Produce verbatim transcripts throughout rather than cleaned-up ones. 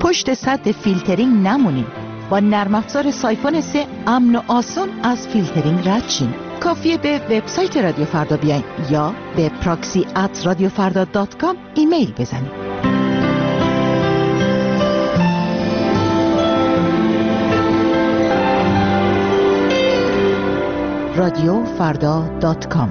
پشت سد فیلترینگ نمونین. با نرم افزار سایفون سه امن و آسان از فیلترینگ رد شین. کافیه به وبسایت رادیو فردا بیاین یا به پراکسی ات رادیو فردا دات کام ایمیل بزنید. رادیو فردا دات کام.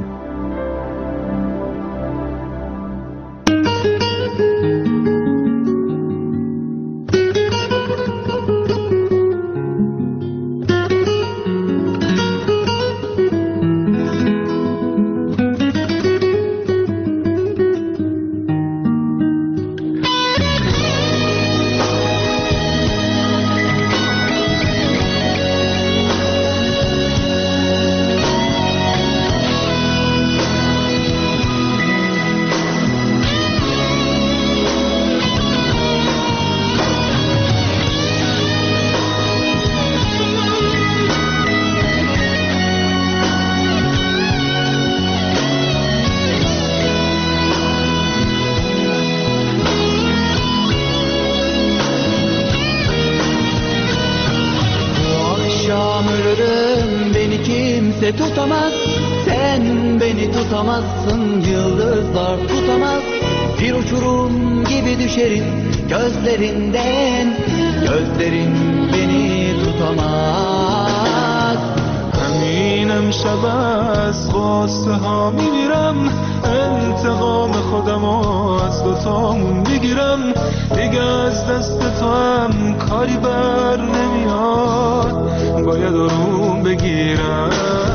Tutamaz, sen beni tutamazsın, yıldızlar tutamaz. Bir uçurum gibi düşerim gözlerinden, gözlerin beni tutamaz. همینم شب از قصه ها میمیرم، انتقام خودم از دوتامون میگیرم. دیگه از دست تو هم کاری بر نمیاد، باید آروم بگیرم.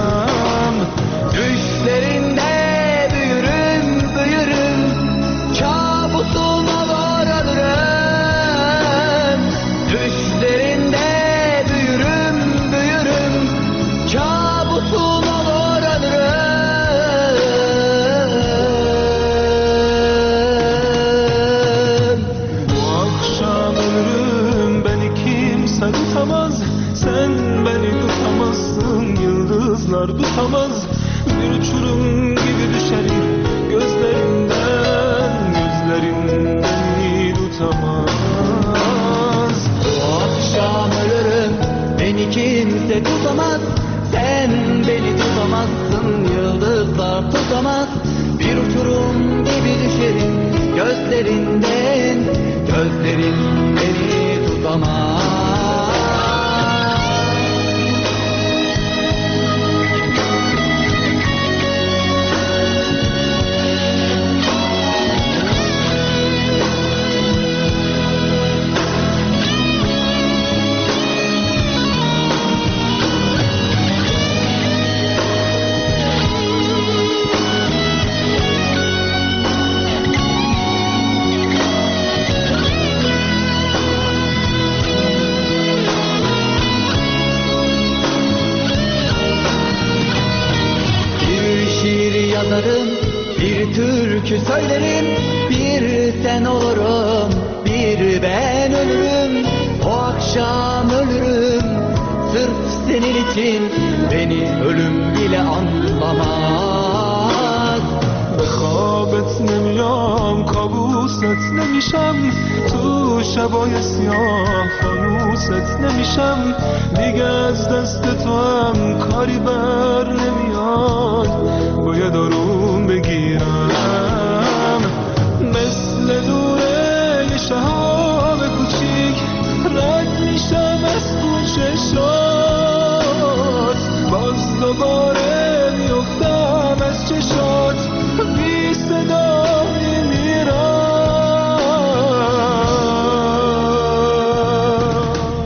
Düşlerinde büyürüm, büyürüm, kabusuna varalırım. Düşlerinde büyürüm, büyürüm, kabusuna varalırım. Bu akşam ölürüm, beni kimse tutamaz. Sen beni tutamazsın, yıldızlar tutamaz. Bir uçurum gibi düşerim gözlerinden, gözlerin beni tutamaz. Bu akşam ölürüm, beni kimse tutamaz. Sen beni tutamazsın, yıldızlar tutamaz. Bir uçurum gibi düşerim gözlerinden, gözlerin beni tutamaz. Bir türkü söylerim, bir sen olurum, bir ben ölürüm. O akşam ölürüm, sırf senin için beni ölüm bile anlamaz. به خوابت نمیام، کابوست نمیشم، تو شبای سیاه فانوست نمیشم. دیگه از دست تو هم کاری بر نمیاد، باید آروم بگیرم. مثل دوره یه شهاب کوچیک رد میشم از کوچشات، باز دوباره میفتم از چشات، بی صدا میمیرم.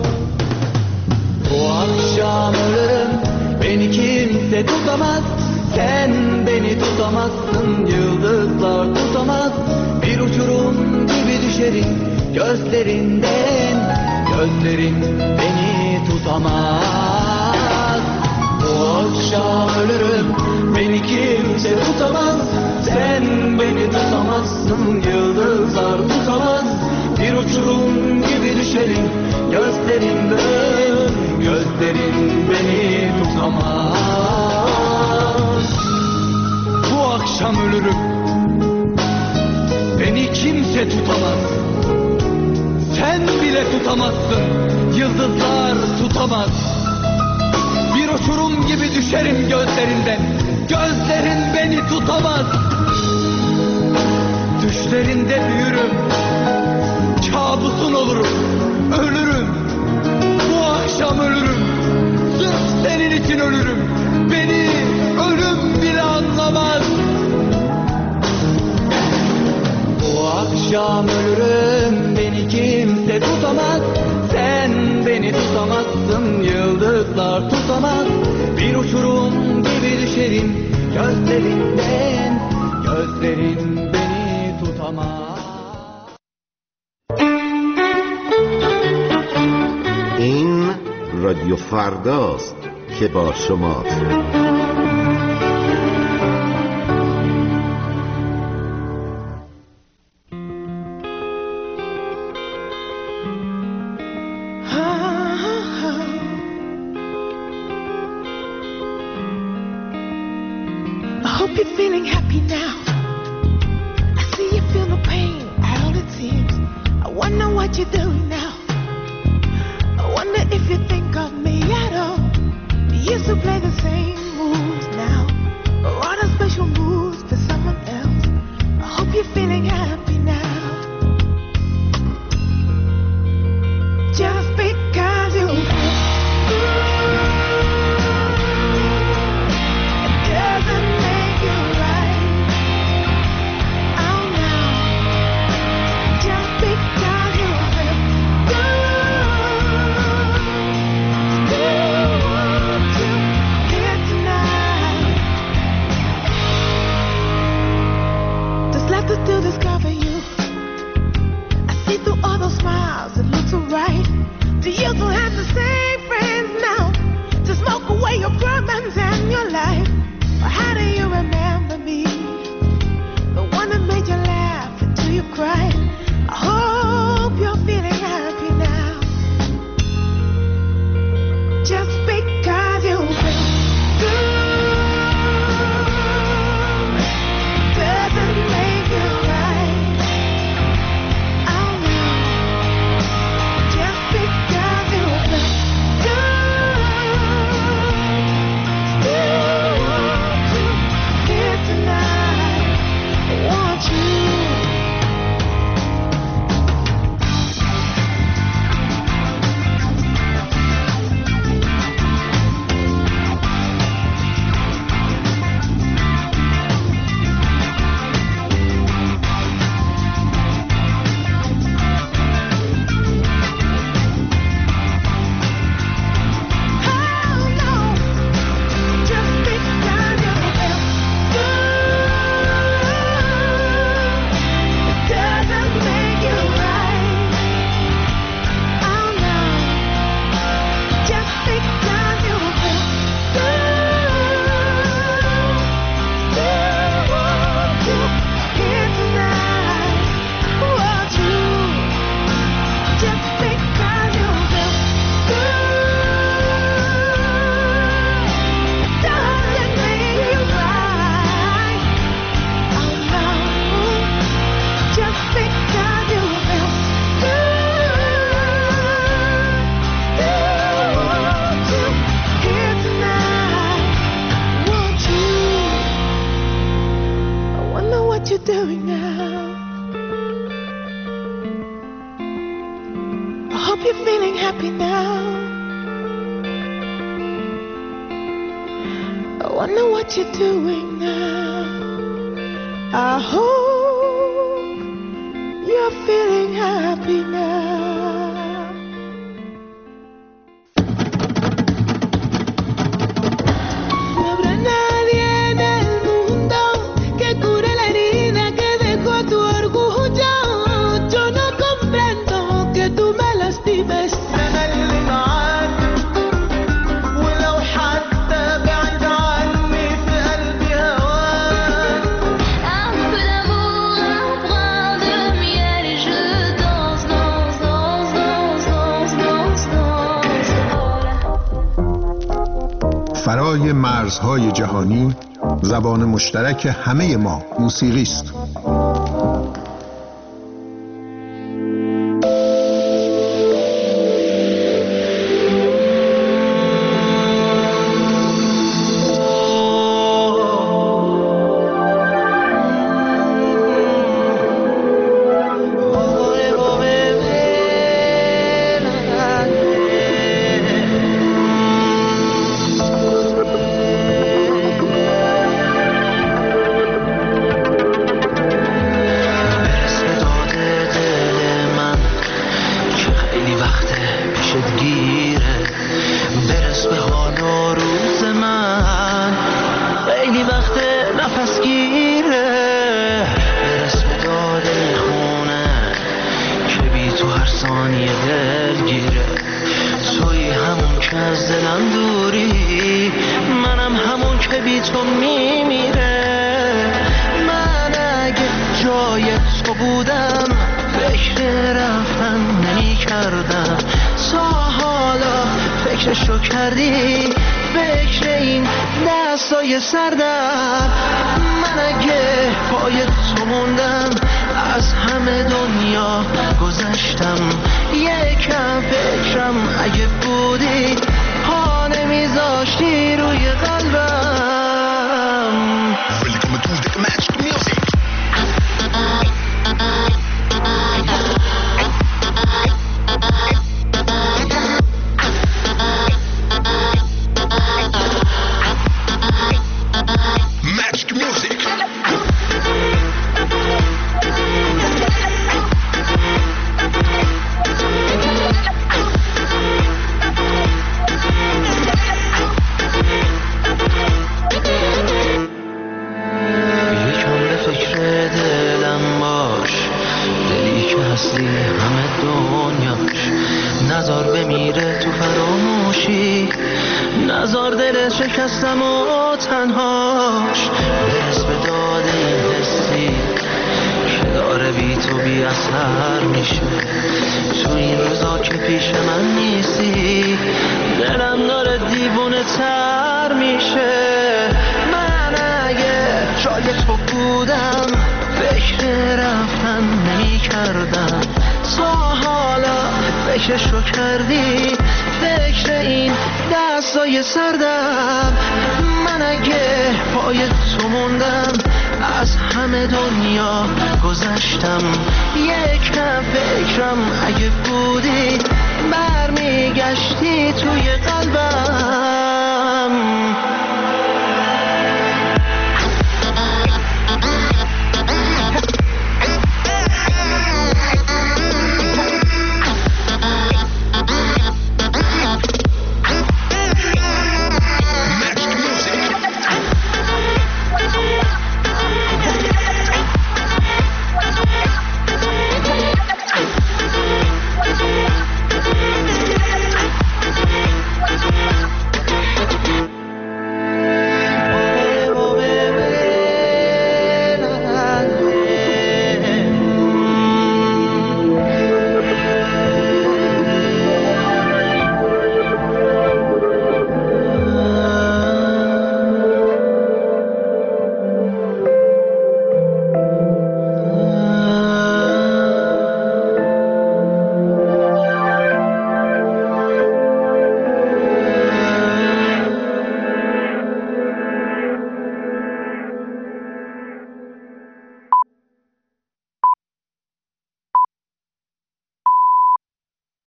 Bu akşam ölürüm, beni kimse tutamaz. Sen beni tutamazsın, yıldızlar tutamaz. Bir uçurum gibi düşerim gözlerinden, gözlerin beni tutamaz. Bu akşam ölürüm, beni kimse tutamaz. Sen beni tutamazsın, yıldızlar tutamaz. Bir uçurum gibi düşerim gözlerinden, gözlerin beni tutamaz. Bu akşam ölürüm, beni kimse tutamaz. Sen bile tutamazsın, yıldızlar tutamaz. Bir uçurum gibi düşerim gözlerinden, gözlerin beni tutamaz. Düşlerinde büyürüm, kabusun olurum, ölürüm. Bu akşam ölürüm, sırf senin için ölürüm. Beni ölüm bile anlamaz. Bu akşam ölürüm, beni kimse tutamaz. Sen beni tutamazsın, yıldızlar tutamaz. Bir uçurum gibi düşerim gözlerinden, gözlerin beni tutamaz. این رادیو فرداست که با شماست. I hope you're feeling happy now. I see you feel no pain at all it seems. I wonder what you're doing now. I wonder if you think of me at all. We used to play the same moves now, or on a special moves for someone else. I hope you're feeling happy now. Just because you to discover you. I see through all those smiles, it looks so right. Do you still have the same friends now to smoke away your problems and your life? Or how do you remember me, the one that made you laugh until you cried? I hope you're feeling happy now. Just because you feel good doesn't make you right. Oh no. Just because you feel good, still want you here tonight. I want you. What you're doing now. I hope you're feeling happy now. No habrá nadie en el mundo que cure la herida que dejó tu orgullo. Yo no comprendo que tú me lastimes. فرای مرزهای جهانی زبان مشترک همه ما موسیقی است. یه دلگیره. توی همون که از دلم دوری، منم همون که بی تو میمیره. من اگه جای تو بودم فکر رفتن نمی کردم. تا حالا فکرشو کردی؟ فکر این دستای سردم. من اگه پای تو موندم از همه دنیا گذشتم. یکم فکرم اگه بودی پا نمیذاشتی روی قلبم. شکستم و تنهاش برس به داد این حسی که داره بی تو بی اثر میشه. تو این روزا که پیش من نیستی دلم داره دیوونه تر میشه. من اگه جای تو بودم فکر رفتن نمی کردم. تا حالا فکرشو کردی؟ فکر این دستای سردم. من اگه پای تو موندم از همه دنیا گذشتم. یکم فکرم اگه بودی برمیگشتی توی قلبم.